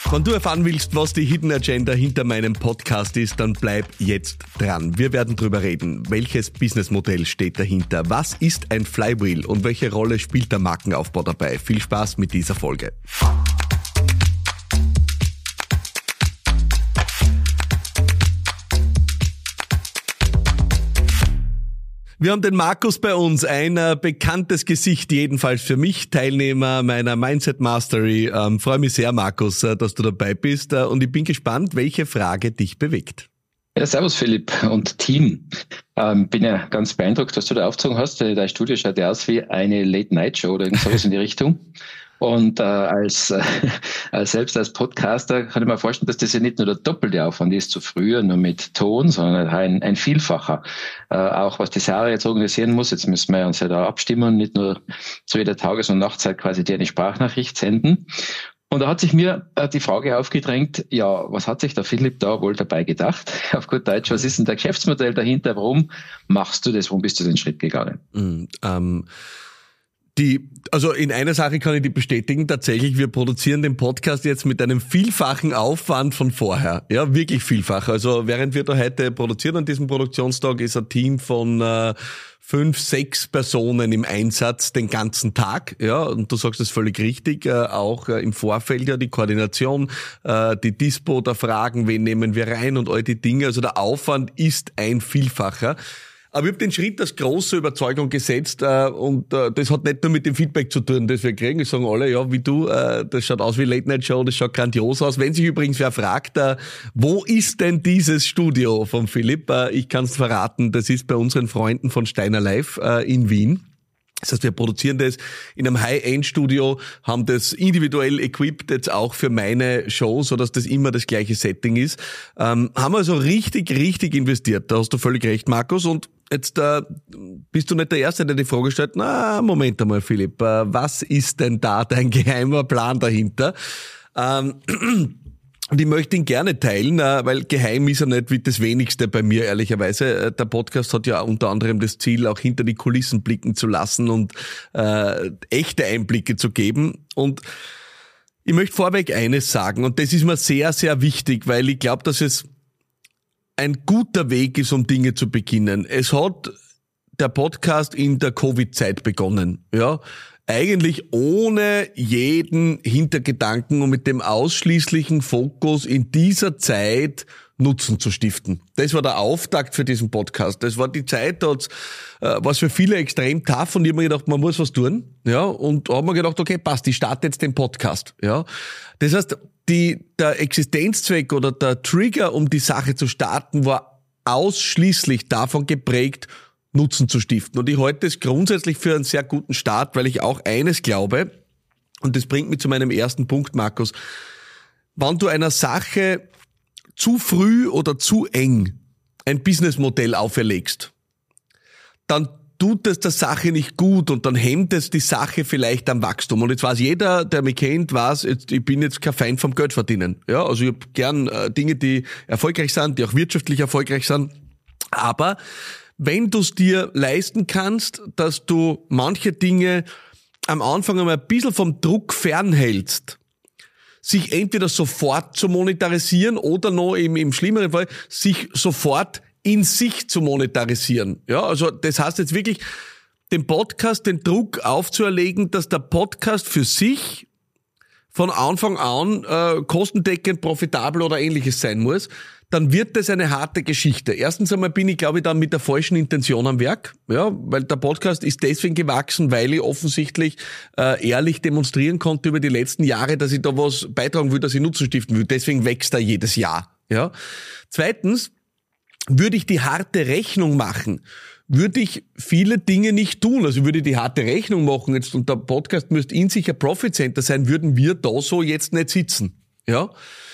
Wenn du erfahren willst, was die Hidden Agenda hinter meinem Podcast ist, dann bleib jetzt dran. Wir werden drüber reden. Welches Businessmodell steht dahinter? Was ist ein Flywheel und welche Rolle spielt der Markenaufbau dabei? Viel Spaß mit dieser Folge. Wir haben den Markus bei uns, ein bekanntes Gesicht, jedenfalls für mich, Teilnehmer meiner Mindset Mastery. Freue mich sehr, Markus, dass du dabei bist und ich bin gespannt, welche Frage dich bewegt. Ja, servus Philipp und Team. Bin ja ganz beeindruckt, was du da aufgezogen hast. Dein Studio schaut ja aus wie eine Late-Night-Show oder irgend sowas in die Richtung. Und selbst als Podcaster kann ich mir vorstellen, dass das ja nicht nur der doppelte Aufwand ist zu früher, nur mit Ton, sondern ein Vielfacher. Auch was die Sarah jetzt organisieren muss, jetzt müssen wir uns ja da abstimmen, nicht nur zu jeder Tages- und Nachtzeit quasi dir eine Sprachnachricht senden. Und da hat sich mir die Frage aufgedrängt, ja, was hat sich der Philipp da wohl dabei gedacht? Auf gut Deutsch, was ist denn der Geschäftsmodell dahinter? Warum machst du das? Warum bist du den Schritt gegangen? Also in einer Sache kann ich die bestätigen, tatsächlich, wir produzieren den Podcast jetzt mit einem vielfachen Aufwand von vorher. Ja, wirklich vielfach. Also während wir da heute produzieren an diesem Produktionstag, ist ein Team von 5, 6 Personen im Einsatz den ganzen Tag. Ja, und du sagst es völlig richtig, auch im Vorfeld ja die Koordination, die Dispo der Fragen, wen nehmen wir rein und all die Dinge. Also der Aufwand ist ein Vielfacher. Aber ich habe den Schritt als große Überzeugung gesetzt und das hat nicht nur mit dem Feedback zu tun, das wir kriegen. Es sagen alle, ja, wie du, das schaut aus wie Late-Night-Show, das schaut grandios aus. Wenn sich übrigens wer fragt, wo ist denn dieses Studio von Philipp? Ich kann es verraten, das ist bei unseren Freunden von Steiner Live in Wien. Das heißt, wir produzieren das in einem High-End-Studio, haben das individuell equipped jetzt auch für meine Show, so dass das immer das gleiche Setting ist. Haben also richtig investiert. Da hast du völlig recht, Markus. Und jetzt bist du nicht der Erste, der die Frage stellt, na, Moment einmal, Philipp, was ist denn da dein geheimer Plan dahinter? Und ich möchte ihn gerne teilen, weil geheim ist er nicht wie das Wenigste bei mir, ehrlicherweise. Der Podcast hat ja unter anderem das Ziel, auch hinter die Kulissen blicken zu lassen und echte Einblicke zu geben. Und ich möchte vorweg eines sagen, und das ist mir sehr, sehr wichtig, weil ich glaube, dass es ein guter Weg ist, um Dinge zu beginnen. Es hat der Podcast in der Covid-Zeit begonnen, ja. Eigentlich ohne jeden Hintergedanken und mit dem ausschließlichen Fokus in dieser Zeit Nutzen zu stiften. Das war der Auftakt für diesen Podcast. Das war die Zeit, da was für viele extrem tough und ich habe mir gedacht, man muss was tun. Ja, und da haben wir gedacht, okay, passt, ich starte jetzt den Podcast. Ja, das heißt, der Existenzzweck oder der Trigger, um die Sache zu starten, war ausschließlich davon geprägt, Nutzen zu stiften. Und ich halte es grundsätzlich für einen sehr guten Start, weil ich auch eines glaube, und das bringt mich zu meinem ersten Punkt, Markus, wenn du einer Sache zu früh oder zu eng ein Businessmodell auferlegst, dann tut es der Sache nicht gut und dann hemmt es die Sache vielleicht am Wachstum. Und jetzt weiß jeder, der mich kennt, ich bin jetzt kein Feind vom Geldverdienen. Ja, also ich habe gern Dinge, die erfolgreich sind, die auch wirtschaftlich erfolgreich sind, aber wenn du es dir leisten kannst, dass du manche Dinge am Anfang einmal ein bisschen vom Druck fernhältst, sich entweder sofort zu monetarisieren oder noch im schlimmeren Fall, sich sofort in sich zu monetarisieren. Ja, also das heißt jetzt wirklich, dem Podcast den Druck aufzuerlegen, dass der Podcast für sich von Anfang an kostendeckend, profitabel oder ähnliches sein muss, dann wird das eine harte Geschichte. Erstens einmal bin ich, glaube ich, dann mit der falschen Intention am Werk, ja, weil der Podcast ist deswegen gewachsen, weil ich offensichtlich ehrlich demonstrieren konnte über die letzten Jahre, dass ich da was beitragen will, dass ich Nutzen stiften will. Deswegen wächst er jedes Jahr. Ja. Zweitens würde ich die harte Rechnung machen, würde ich viele Dinge nicht tun. Also würde ich die harte Rechnung machen jetzt und der Podcast müsste in sich ein Profit Center sein, würden wir da so jetzt nicht sitzen. Ja.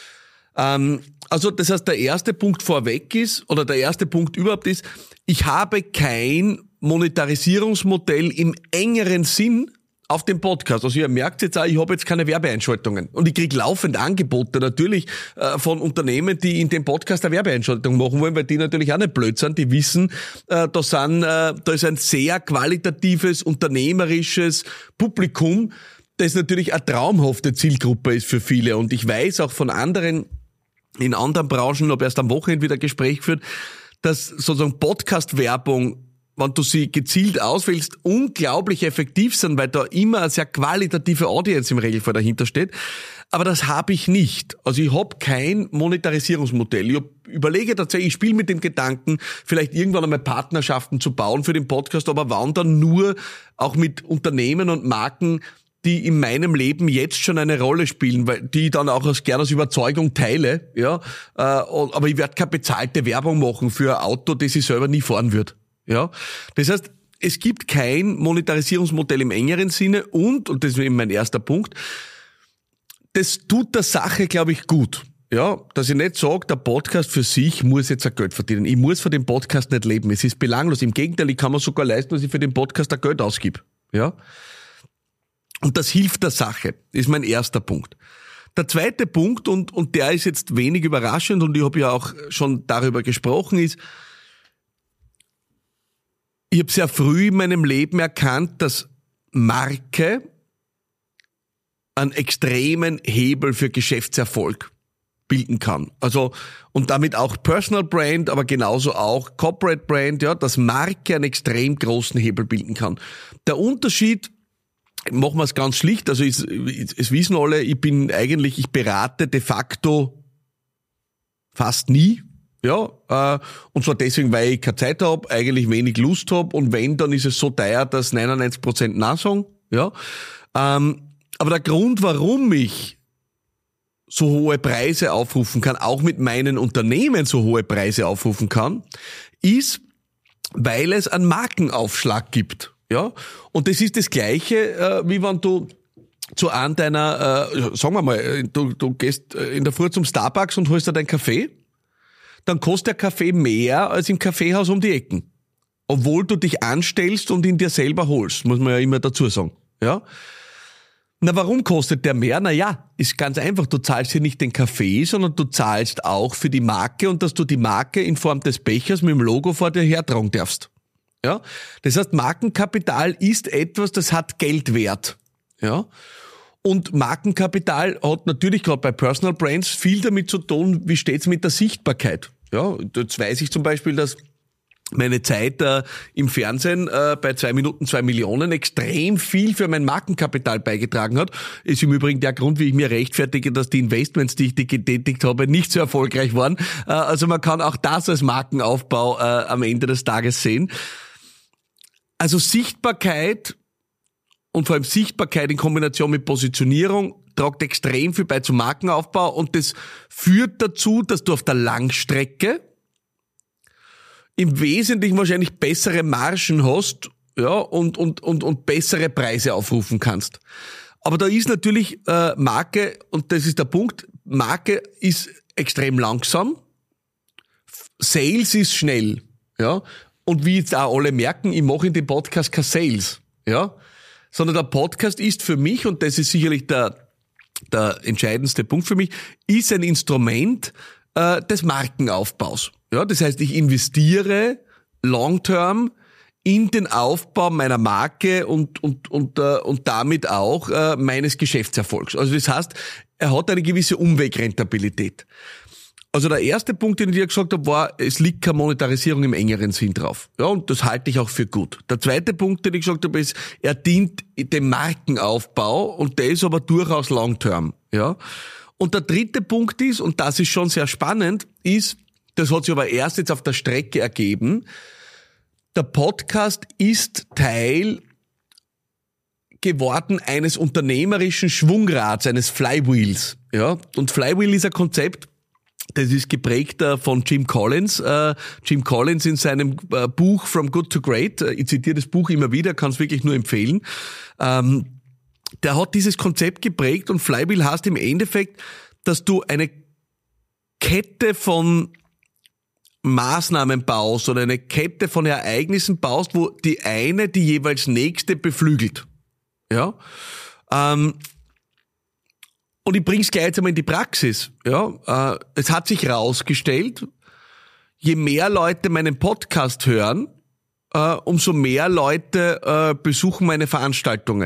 Also das heißt, der erste Punkt vorweg ist, oder der erste Punkt überhaupt ist, ich habe kein Monetarisierungsmodell im engeren Sinn auf dem Podcast. Also ihr merkt jetzt auch, ich habe jetzt keine Werbeeinschaltungen. Und ich kriege laufend Angebote natürlich von Unternehmen, die in dem Podcast eine Werbeeinschaltung machen wollen, weil die natürlich auch nicht blöd sind. Die wissen, da ist ein sehr qualitatives, unternehmerisches Publikum, das natürlich eine traumhafte Zielgruppe ist für viele. Und ich weiß auch von anderen, in anderen Branchen, habe erst am Wochenende wieder ein Gespräch geführt, dass sozusagen Podcast-Werbung, wenn du sie gezielt auswählst, unglaublich effektiv sind, weil da immer eine sehr qualitative Audience im Regelfall dahinter steht. Aber das habe ich nicht. Also ich habe kein Monetarisierungsmodell. Ich überlege tatsächlich, ich spiele mit dem Gedanken, vielleicht irgendwann einmal Partnerschaften zu bauen für den Podcast, aber wann dann nur auch mit Unternehmen und Marken, die in meinem Leben jetzt schon eine Rolle spielen, weil die ich dann auch gerne aus Überzeugung teile, ja. Aber ich werde keine bezahlte Werbung machen für ein Auto, das ich selber nie fahren würde. Ja, das heißt, es gibt kein Monetarisierungsmodell im engeren Sinne und das ist eben mein erster Punkt, das tut der Sache, glaube ich, gut. Ja, dass ich nicht sage, der Podcast für sich muss jetzt ein Geld verdienen. Ich muss von dem Podcast nicht leben. Es ist belanglos. Im Gegenteil, ich kann mir sogar leisten, dass ich für den Podcast ein Geld ausgib. Ja. Und das hilft der Sache, ist mein erster Punkt. Der zweite Punkt, und der ist jetzt wenig überraschend und ich habe ja auch schon darüber gesprochen, ist, ich habe sehr früh in meinem Leben erkannt, dass Marke einen extremen Hebel für Geschäftserfolg bilden kann. Also, und damit auch Personal Brand, aber genauso auch Corporate Brand, ja, dass Marke einen extrem großen Hebel bilden kann. Der Unterschied, machen wir es ganz schlicht, also es wissen alle, ich berate de facto fast nie. Ja, und zwar deswegen, weil ich keine Zeit habe, eigentlich wenig Lust habe und wenn, dann ist es so teuer, dass 99% Nein sagen. Ja, aber der Grund, warum ich so hohe Preise aufrufen kann, auch mit meinen Unternehmen so hohe Preise aufrufen kann, ist, weil es einen Markenaufschlag gibt. Ja, und das ist das Gleiche, wie wenn du zu einem deiner, sagen wir mal, du gehst in der Früh zum Starbucks und holst dir deinen Kaffee. Dann kostet der Kaffee mehr als im Kaffeehaus um die Ecken. Obwohl du dich anstellst und ihn dir selber holst, muss man ja immer dazu sagen. Ja? Na, warum kostet der mehr? Na ja, ist ganz einfach. Du zahlst hier nicht den Kaffee, sondern du zahlst auch für die Marke und dass du die Marke in Form des Bechers mit dem Logo vor dir hertragen darfst. Ja? Das heißt, Markenkapital ist etwas, das hat Geld wert. Ja? Und Markenkapital hat natürlich gerade bei Personal Brands viel damit zu tun, wie steht's mit der Sichtbarkeit. Ja, jetzt weiß ich zum Beispiel, dass meine Zeit im Fernsehen bei 2 Minuten 2 Millionen extrem viel für mein Markenkapital beigetragen hat. Ist im Übrigen der Grund, wie ich mir rechtfertige, dass die Investments, die ich getätigt habe, nicht so erfolgreich waren. Also man kann auch das als Markenaufbau am Ende des Tages sehen. Also Sichtbarkeit und vor allem Sichtbarkeit in Kombination mit Positionierung tragt extrem viel bei zum Markenaufbau und das führt dazu, dass du auf der Langstrecke im Wesentlichen wahrscheinlich bessere Margen hast, ja, und bessere Preise aufrufen kannst. Aber da ist natürlich Marke, und das ist der Punkt, Marke ist extrem langsam, Sales ist schnell, ja, und wie jetzt auch alle merken, ich mache in dem Podcast kein Sales, ja, sondern der Podcast ist für mich, und das ist sicherlich der entscheidendste Punkt für mich, ist ein Instrument des Markenaufbaus. Ja, das heißt, ich investiere long-term in den Aufbau meiner Marke und damit auch meines Geschäftserfolgs. Also das heißt, er hat eine gewisse Umwegrentabilität. Also der erste Punkt, den ich dir gesagt habe, war, es liegt keine Monetarisierung im engeren Sinn drauf. Ja, und das halte ich auch für gut. Der zweite Punkt, den ich gesagt habe, ist, er dient dem Markenaufbau und der ist aber durchaus long-term. Ja. Und der dritte Punkt ist, und das ist schon sehr spannend, ist, das hat sich aber erst jetzt auf der Strecke ergeben, der Podcast ist Teil geworden eines unternehmerischen Schwungrads, eines Flywheels. Ja. Und Flywheel ist ein Konzept, das ist geprägt von Jim Collins. Jim Collins in seinem Buch From Good to Great, ich zitiere das Buch immer wieder, kann es wirklich nur empfehlen, der hat dieses Konzept geprägt und Flywheel heißt im Endeffekt, dass du eine Kette von Maßnahmen baust oder eine Kette von Ereignissen baust, wo die eine die jeweils nächste beflügelt. Ja. Und ich bring's gleich jetzt einmal in die Praxis. Ja, es hat sich rausgestellt, je mehr Leute meinen Podcast hören, umso mehr Leute besuchen meine Veranstaltungen.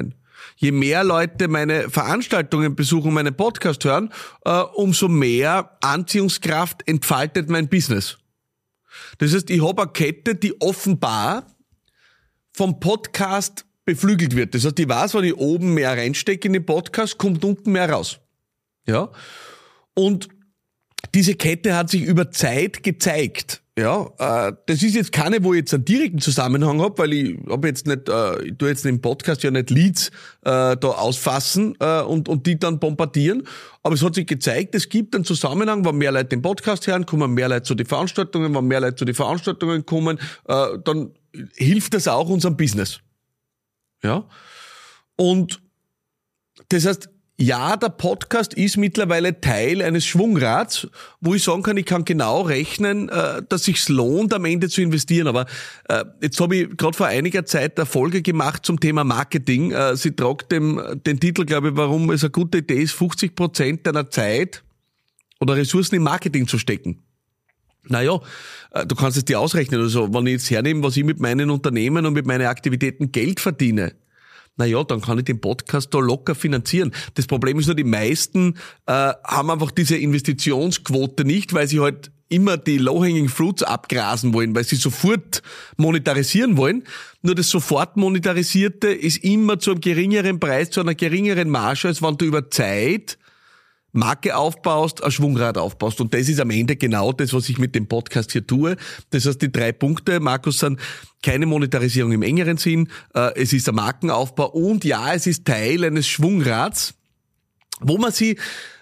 Je mehr Leute meine Veranstaltungen besuchen, meinen Podcast hören, umso mehr Anziehungskraft entfaltet mein Business. Das heißt, ich habe eine Kette, die offenbar vom Podcast beflügelt wird. Das heißt, ich weiß, wenn ich oben mehr reinstecke in den Podcast, kommt unten mehr raus. Ja. Und diese Kette hat sich über Zeit gezeigt. Ja, das ist jetzt keine, wo ich jetzt einen direkten Zusammenhang habe, weil ich habe jetzt nicht, ich tue jetzt im Podcast ja nicht Leads da ausfassen und die dann bombardieren. Aber es hat sich gezeigt, es gibt einen Zusammenhang, wenn mehr Leute den Podcast hören, kommen mehr Leute zu den Veranstaltungen, wenn mehr Leute zu den Veranstaltungen kommen, dann hilft das auch unserem Business. Ja. Und das heißt, ja, der Podcast ist mittlerweile Teil eines Schwungrads, wo ich sagen kann, ich kann genau rechnen, dass sich's lohnt, am Ende zu investieren. Aber jetzt habe ich gerade vor einiger Zeit eine Folge gemacht zum Thema Marketing. Sie tragt den Titel, glaube ich, warum es eine gute Idee ist, 50% deiner Zeit oder Ressourcen im Marketing zu stecken. Naja, du kannst es dir ausrechnen. Also, wenn ich jetzt hernehme, was ich mit meinen Unternehmen und mit meinen Aktivitäten Geld verdiene, naja, dann kann ich den Podcast da locker finanzieren. Das Problem ist nur, die meisten haben einfach diese Investitionsquote nicht, weil sie halt immer die low-hanging fruits abgrasen wollen, weil sie sofort monetarisieren wollen. Nur das sofort monetarisierte ist immer zu einem geringeren Preis, zu einer geringeren Marge, als wenn du über Zeit Marke aufbaust, ein Schwungrad aufbaust. Und das ist am Ende genau das, was ich mit dem Podcast hier tue. Das heißt, die 3 Punkte, Markus, sind keine Monetarisierung im engeren Sinn, es ist ein Markenaufbau und ja, es ist Teil eines Schwungrads, wo man sich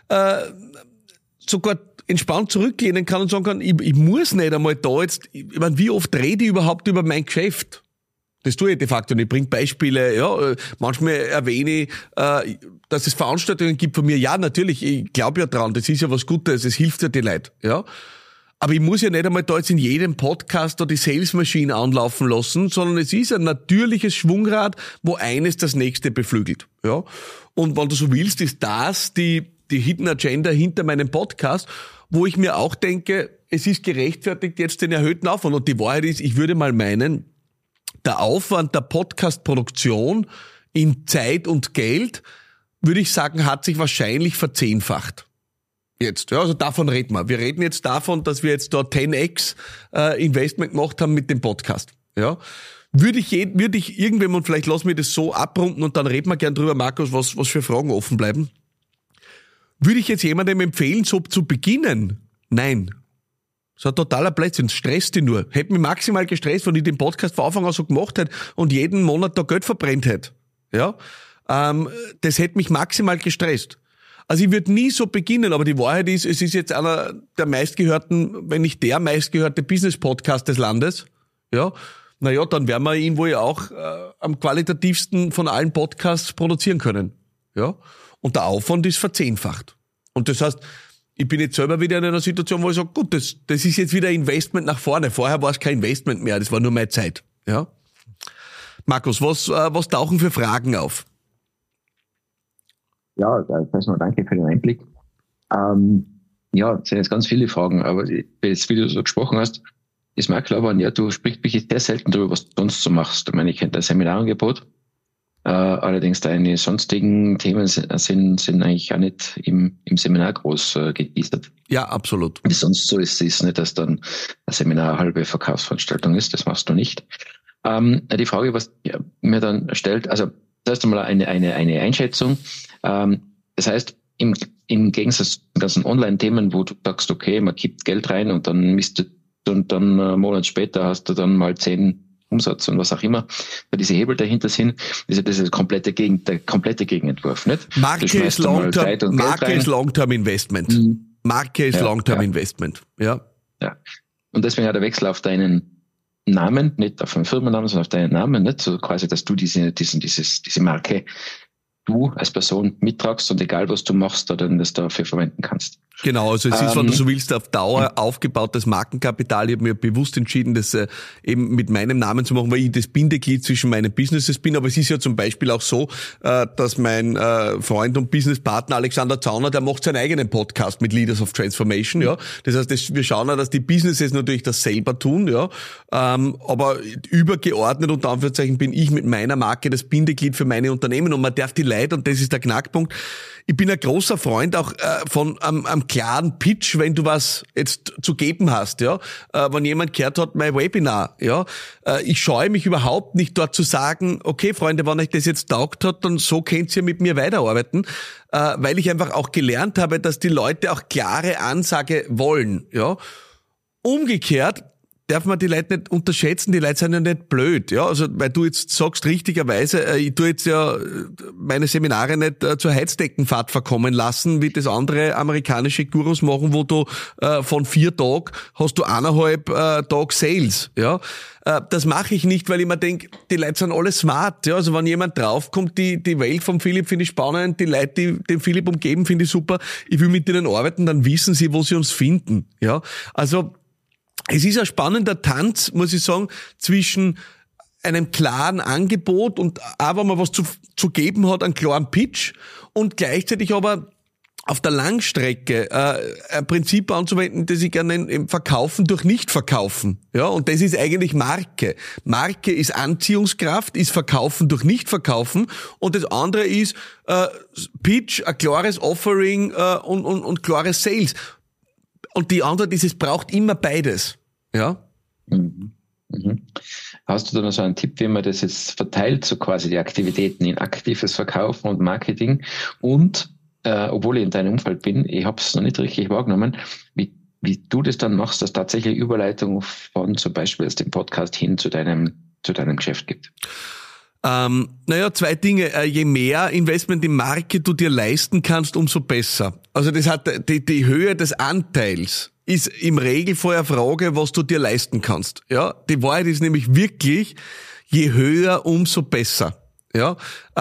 sogar entspannt zurücklehnen kann und sagen kann, ich muss nicht einmal da jetzt, ich meine, wie oft rede ich überhaupt über mein Geschäft? Das tue ich de facto und ich bringe Beispiele, ja, manchmal erwähne ich, dass es Veranstaltungen gibt von mir. Ja, natürlich, ich glaube ja dran, das ist ja was Gutes, es hilft ja die Leute, ja. Aber ich muss ja nicht einmal da jetzt in jedem Podcast da die Salesmaschine anlaufen lassen, sondern es ist ein natürliches Schwungrad, wo eines das nächste beflügelt, ja. Und wenn du so willst, ist das die Hidden Agenda hinter meinem Podcast, wo ich mir auch denke, es ist gerechtfertigt jetzt den erhöhten Aufwand. Und die Wahrheit ist, ich würde mal meinen, der Aufwand der Podcast-Produktion in Zeit und Geld, würde ich sagen, hat sich wahrscheinlich verzehnfacht. Jetzt, ja, also davon reden wir. Wir reden jetzt davon, dass wir jetzt da 10x Investment gemacht haben mit dem Podcast. Ja, würde ich irgendwem, und vielleicht lassen wir das so abrunden und dann reden wir gern drüber, Markus, was für Fragen offen bleiben. Würde ich jetzt jemandem empfehlen, so zu beginnen? Nein. Das ist ein totaler Blödsinn, stresst dich nur. Hätte mich maximal gestresst, wenn ich den Podcast von Anfang an so gemacht hätte und jeden Monat da Geld verbrennt hätte. Ja, das hätte mich maximal gestresst. Also ich würde nie so beginnen, aber die Wahrheit ist, es ist jetzt einer der meistgehörten, wenn nicht der meistgehörte Business-Podcast des Landes. Ja, naja, dann werden wir ihn wohl auch am qualitativsten von allen Podcasts produzieren können. Ja, und der Aufwand ist verzehnfacht. Und das heißt, ich bin jetzt selber wieder in einer Situation, wo ich sage, gut, das ist jetzt wieder Investment nach vorne. Vorher war es kein Investment mehr, das war nur meine Zeit. Ja, Markus, was tauchen für Fragen auf? Ja, erstmal danke für den Einblick. Ja, es sind jetzt ganz viele Fragen, aber jetzt, wie du so gesprochen hast, ist mir klar geworden, ja, du sprichst wirklich sehr selten darüber, was du sonst so machst. Ich meine, ich kenne dein Seminarangebot, allerdings deine sonstigen Themen sind eigentlich auch nicht im Seminar groß geteasert. Ja, absolut. Wie sonst so ist es nicht, dass dann ein Seminar eine halbe Verkaufsveranstaltung ist, das machst du nicht. Die Frage, was mir dann stellt, also das ist einmal eine Einschätzung. Das heißt, im Gegensatz zu den ganzen Online-Themen, wo du sagst, okay, man gibt Geld rein und dann misst und dann einen Monat später hast du dann mal 10 Umsatz und was auch immer, weil diese Hebel dahinter sind, ist ja das der komplette Gegenentwurf, nicht? Marke ist Long-Term Investment. Marke ist Long-Term Investment, ja. Ja. Und deswegen auch der Wechsel auf deinen Namen, nicht auf den Firmennamen, sondern auf deinen Namen, nicht? So quasi, dass du diese Marke du als Person mittragst und egal was du machst, dann das dafür verwenden kannst. Genau, also es ist, wenn du so willst, auf Dauer aufgebautes Markenkapital. Ich habe mir bewusst entschieden, das eben mit meinem Namen zu machen, weil ich das Bindeglied zwischen meinen Businesses bin. Aber es ist ja zum Beispiel auch so, dass mein Freund und Businesspartner Alexander Zauner, der macht seinen eigenen Podcast mit Leaders of Transformation. Ja, das heißt, wir schauen ja, dass die Businesses natürlich das selber tun. Ja, aber übergeordnet unter Anführungszeichen bin ich mit meiner Marke das Bindeglied für meine Unternehmen. Und man darf die Leute, und das ist der Knackpunkt, ich bin ein großer Freund auch von am klaren Pitch, wenn du was jetzt zu geben hast, ja. Wenn jemand gehört hat, mein Webinar, ja. Ich scheue mich überhaupt nicht dort zu sagen, okay, Freunde, wenn euch das jetzt taugt hat, dann so könnt ihr mit mir weiterarbeiten, weil ich einfach auch gelernt habe, dass die Leute auch klare Ansage wollen, ja. Umgekehrt darf man die Leute nicht unterschätzen, die Leute sind ja nicht blöd, ja, also weil du jetzt sagst richtigerweise, ich tue jetzt ja meine Seminare nicht zur Heizdeckenfahrt verkommen lassen, wie das andere amerikanische Gurus machen, wo du von 4 Tagen hast du 1,5 Tage Sales, ja. Das mache ich nicht, weil ich mir denke, die Leute sind alle smart, ja, also wenn jemand draufkommt, die Welt vom Philipp finde ich spannend, die Leute, die den Philipp umgeben, finde ich super, ich will mit denen arbeiten, dann wissen sie, wo sie uns finden, ja, also es ist ein spannender Tanz, muss ich sagen, zwischen einem klaren Angebot und auch, wenn man was zu geben hat, einen klaren Pitch und gleichzeitig aber auf der Langstrecke ein Prinzip anzuwenden, das ich gerne nenne, Verkaufen durch Nicht-Verkaufen. Ja, und das ist eigentlich Marke. Marke ist Anziehungskraft, ist Verkaufen durch Nicht-Verkaufen und das andere ist Pitch, ein klares Offering und klares Sales. Und die Antwort ist, es braucht immer beides. Ja? Mhm. Mhm. Hast du da noch so einen Tipp, wie man das jetzt verteilt, so quasi die Aktivitäten in aktives Verkaufen und Marketing? Und obwohl ich in deinem Umfeld bin, ich habe es noch nicht richtig wahrgenommen, wie du das dann machst, dass tatsächlich Überleitung von zum Beispiel aus dem Podcast hin zu deinem Geschäft gibt. 2 Dinge. Je mehr Investment in Marke du dir leisten kannst, umso besser. Also das hat die Höhe des Anteils ist im Regelfall eine Frage, was du dir leisten kannst. Ja, die Wahrheit ist nämlich wirklich, je höher, umso besser. Ja,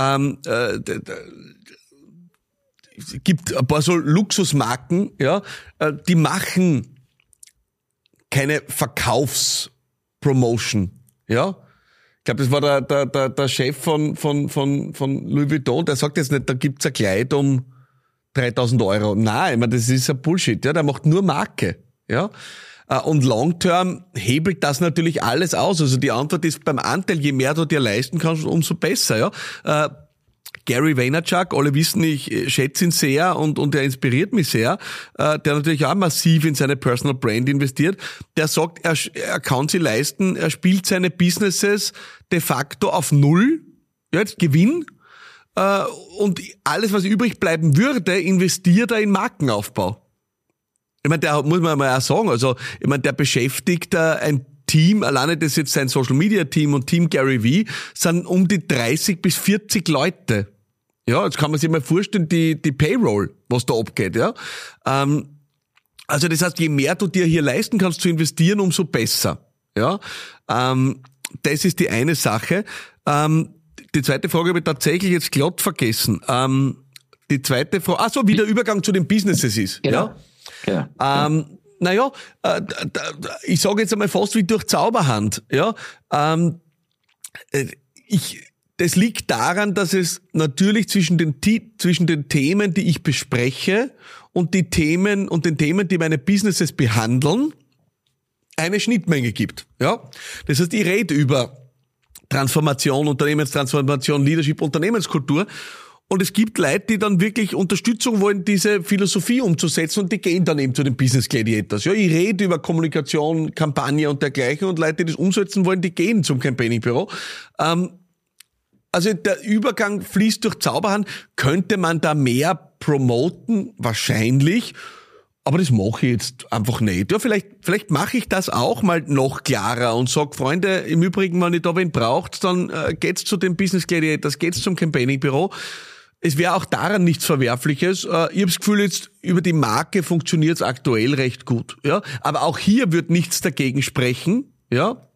es gibt ein paar so Luxusmarken, ja, die machen keine Verkaufspromotion. Ja. Ich glaube, das war der Chef von Louis Vuitton, der sagt jetzt nicht, da gibt's ein Kleid um 3.000 Euro. Nein, ich meine, das ist ein Bullshit, ja, der macht nur Marke, ja. Und long-term hebelt das natürlich alles aus. Also die Antwort ist beim Anteil, je mehr du dir leisten kannst, umso besser, ja. Gary Vaynerchuk, alle wissen, ich schätze ihn sehr und er inspiriert mich sehr, der natürlich auch massiv in seine Personal Brand investiert. Der sagt, er kann sie leisten, er spielt seine Businesses de facto auf Null, ja, jetzt Gewinn, und alles, was übrig bleiben würde, investiert er in Markenaufbau. Ich meine, der muss man mal auch sagen, also, ich meine, der beschäftigt ein Team, alleine das jetzt sein Social Media Team und Team Gary Vee, sind um die 30 bis 40 Leute. Ja, jetzt kann man sich mal vorstellen, die Payroll, was da abgeht, ja. Also das heißt, je mehr du dir hier leisten kannst zu investieren, umso besser. Ja. Das ist die eine Sache. Die zweite Frage habe ich tatsächlich jetzt glatt vergessen. Die zweite Frage, wie der Übergang zu den Businesses ist. Genau. Ja. Ich sage jetzt einmal fast wie durch Zauberhand. Ja, das liegt daran, dass es natürlich zwischen den Themen, die ich bespreche und den Themen, die meine Businesses behandeln, eine Schnittmenge gibt. Ja, das heißt, ich rede über Transformation, Unternehmenstransformation, Leadership, Unternehmenskultur. Und es gibt Leute, die dann wirklich Unterstützung wollen, diese Philosophie umzusetzen, und die gehen dann eben zu den Business Gladiators. Ja, ich rede über Kommunikation, Kampagne und dergleichen, und Leute, die das umsetzen wollen, die gehen zum Campaigning-Büro. Also der Übergang fließt durch Zauberhand. Könnte man da mehr promoten? Wahrscheinlich. Aber das mache ich jetzt einfach nicht. Ja, vielleicht mache ich das auch mal noch klarer und sag, Freunde, im Übrigen, wenn ihr da wen braucht, dann geht's zu den Business Gladiators, geht's zum Campaigning-Büro. Es wäre auch daran nichts Verwerfliches. Ich habe das Gefühl, jetzt über die Marke funktioniert es aktuell recht gut. Ja, aber auch hier wird nichts dagegen sprechen. Ja,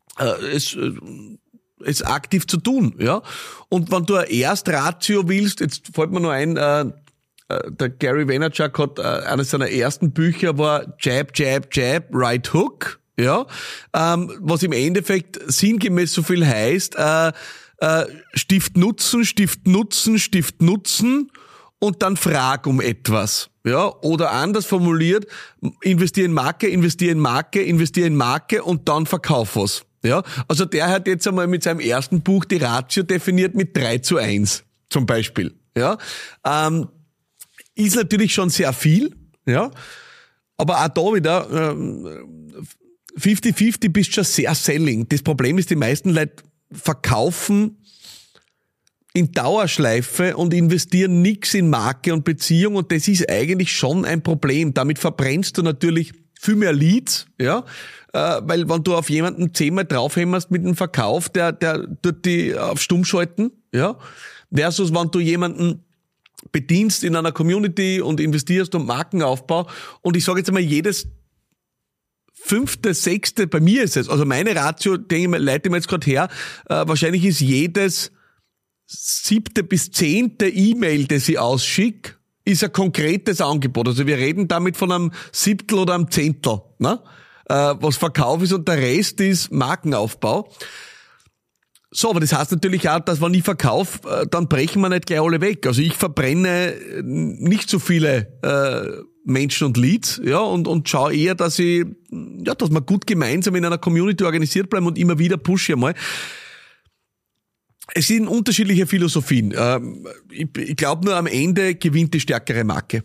es aktiv zu tun. Ja, und wenn du eine Erstratio willst, jetzt fällt mir nur ein, der Gary Vaynerchuk hat, eines seiner ersten Bücher war Jab, Jab, Jab, Right Hook, ja, was im Endeffekt sinngemäß so viel heißt, Stift Nutzen, Stift Nutzen, Stift Nutzen und dann frag um etwas, ja, oder anders formuliert, investier in Marke, investier in Marke, investier in Marke und dann verkauf was, ja. Also der hat jetzt einmal mit seinem ersten Buch die Ratio definiert mit 3:1 zum Beispiel, ja. Ist natürlich schon sehr viel, ja, aber auch da wieder 50-50 bist schon sehr selling. Das Problem ist, die meisten Leute verkaufen in Dauerschleife und investieren nichts in Marke und Beziehung und das ist eigentlich schon ein Problem. Damit verbrennst du natürlich viel mehr Leads, ja, weil wenn du auf jemanden 10-mal draufhämmerst mit dem Verkauf, der tut die auf Stumm schalten, ja, versus wenn du jemanden bedienst in einer Community und investierst und Markenaufbau und ich sage jetzt einmal jedes 5., 6., bei mir ist es, also meine Ratio, denke ich mal, leite ich mir jetzt gerade her, wahrscheinlich ist jedes 7. bis 10. E-Mail, das ich ausschicke, ist ein konkretes Angebot. Also wir reden damit von einem 7. oder einem 10., ne? Was Verkauf ist und der Rest ist Markenaufbau. So, aber das heißt natürlich auch, dass wenn ich verkaufe, dann brechen wir nicht gleich alle weg. Also ich verbrenne nicht so viele Menschen und Leads, ja, und schaue eher, dass wir gut gemeinsam in einer Community organisiert bleiben und immer wieder pushe einmal. Es sind unterschiedliche Philosophien. Ich glaube nur am Ende gewinnt die stärkere Marke.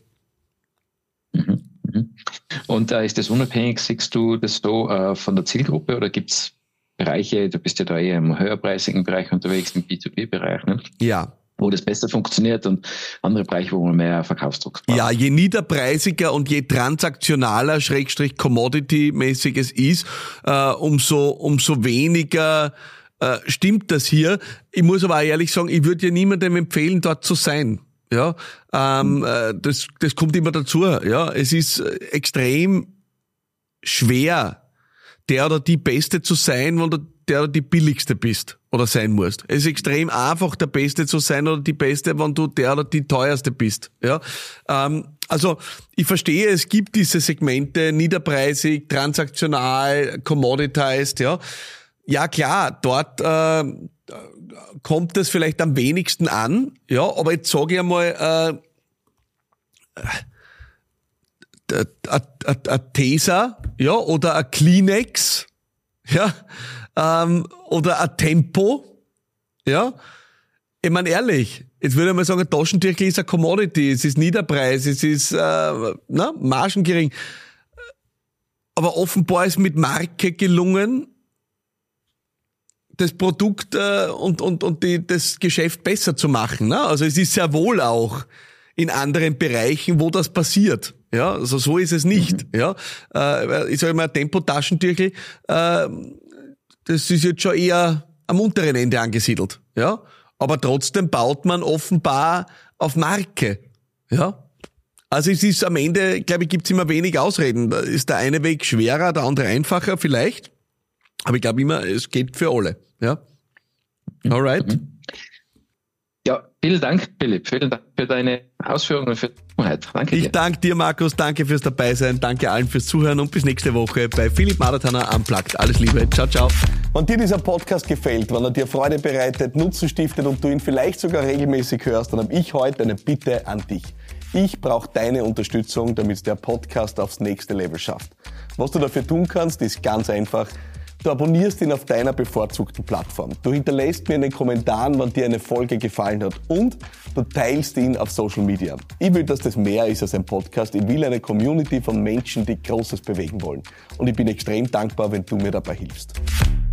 Und ist das unabhängig, siehst du das so von der Zielgruppe oder gibt's Bereiche, du bist ja da eher im höherpreisigen Bereich unterwegs, im B2B-Bereich, ne? Ja. Wo das besser funktioniert und andere Bereiche, wo man mehr Verkaufsdruck braucht. Ja, je niederpreisiger und je transaktionaler, Commodity-mäßig es ist, umso weniger stimmt das hier. Ich muss aber auch ehrlich sagen, ich würde ja niemandem empfehlen, dort zu sein. Ja, das kommt immer dazu. Ja, es ist extrem schwer, der oder die Beste zu sein, wenn du der oder die Billigste bist oder sein musst. Es ist extrem einfach, der Beste zu sein oder die Beste, wenn du der oder die Teuerste bist. Ja, also ich verstehe, es gibt diese Segmente, niederpreisig, transaktional, commoditized, ja. Ja klar, dort kommt es vielleicht am wenigsten an, ja, aber jetzt sage ich einmal, ein Tesa, ja, oder ein Kleenex, ja, oder ein Tempo, ja. Ich meine ehrlich, jetzt würde ich mal sagen, ein Taschentüchel ist ein Commodity, es ist Niederpreis, es ist margengering. Aber offenbar ist mit Marke gelungen, das Produkt und das Geschäft besser zu machen. Ne? Also es ist sehr wohl auch in anderen Bereichen, wo das passiert. Ja, also so ist es nicht. Ja, ich sage mal, Tempo-Taschentüchel, das ist jetzt schon eher am unteren Ende angesiedelt. Ja, aber trotzdem baut man offenbar auf Marke. Ja, also es ist am Ende, glaube ich, gibt's immer wenig Ausreden. Da ist der eine Weg schwerer, der andere einfacher vielleicht. Aber ich glaube immer, es geht für alle. Ja. Alright. Ja, vielen Dank, Philipp. Vielen Dank für deine Ausführungen und für die Offenheit. Danke dir. Ich danke dir, Markus. Danke fürs Dabeisein. Danke allen fürs Zuhören und bis nächste Woche bei Philipp Marathoner Unplugged. Alles Liebe. Ciao, ciao. Wenn dir dieser Podcast gefällt, wenn er dir Freude bereitet, Nutzen stiftet und du ihn vielleicht sogar regelmäßig hörst, dann habe ich heute eine Bitte an dich. Ich brauche deine Unterstützung, damit der Podcast aufs nächste Level schafft. Was du dafür tun kannst, ist ganz einfach. Du abonnierst ihn auf deiner bevorzugten Plattform. Du hinterlässt mir in den Kommentaren, wann dir eine Folge gefallen hat und du teilst ihn auf Social Media. Ich will, dass das mehr ist als ein Podcast. Ich will eine Community von Menschen, die Großes bewegen wollen. Und ich bin extrem dankbar, wenn du mir dabei hilfst.